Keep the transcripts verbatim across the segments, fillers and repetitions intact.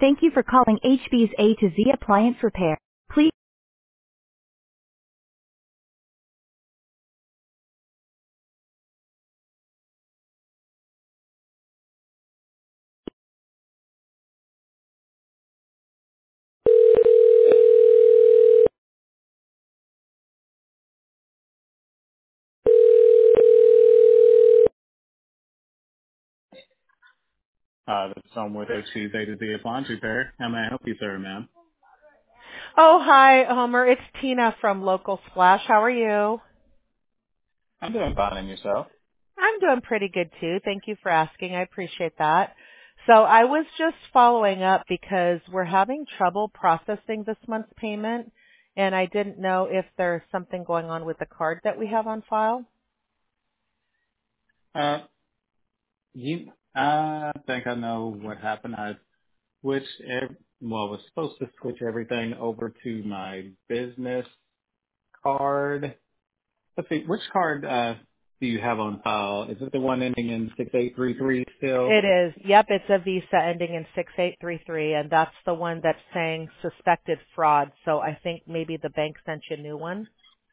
Thank you for calling H B's A to Z Appliance Repair. Please. Uh, that's on with H B's A to Z Appliance Repair. How may I help you, sir, ma'am? Oh, hi, Homer. It's Tina from Local Splash. How are you? I'm doing fine, and yourself? I'm doing pretty good too. Thank you for asking. I appreciate that. So I was just following up because we're having trouble processing this month's payment, and I didn't know if there's something going on with the card that we have on file. Uh, you, I think I know what happened. I switched, ev- well, I was supposed to switch everything over to my business card. Let's see, which card, uh, do you have on file? Is it the one ending in six eight three three still? It is. Yep, it's a Visa ending in six eight three three, and that's the one that's saying suspected fraud. So I think maybe the bank sent you a new one.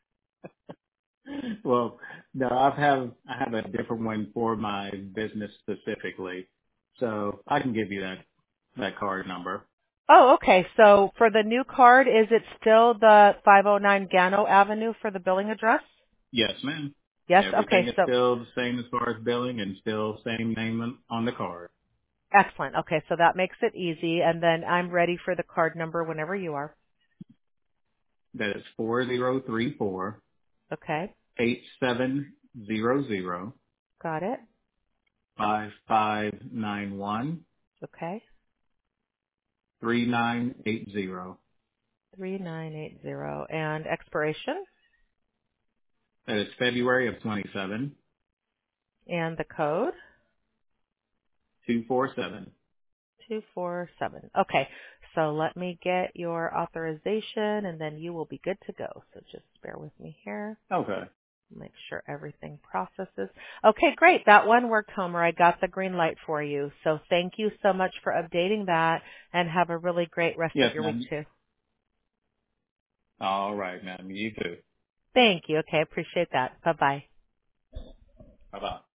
Well, no, I have I have a different one for my business specifically, so I can give you that that card number. Oh, okay. So for the new card, is it still the five oh nine Gano Avenue for the billing address? Yes, ma'am. Yes. Everything Okay. is So still the same as far as billing and still same name on on the card. excellent. Okay. So that makes it easy. And then I'm ready for the card number whenever you are. That is four zero three four Okay. eight seven zero zero Got it. five five nine one Okay. three nine eight zero. three nine eight zero. And expiration That is February of twenty seven and the code two four seven. two four seven. Okay. So let me get your authorization and then you will be good to go. So just bear with me here. Okay. Make sure everything processes. Okay, great. That one worked, Homer. I got the green light for you. So thank you so much for updating that and have a really great rest of Yes, your week ma'am. too. All right, ma'am. You too. Thank you. Okay, appreciate that. Bye bye. Bye bye.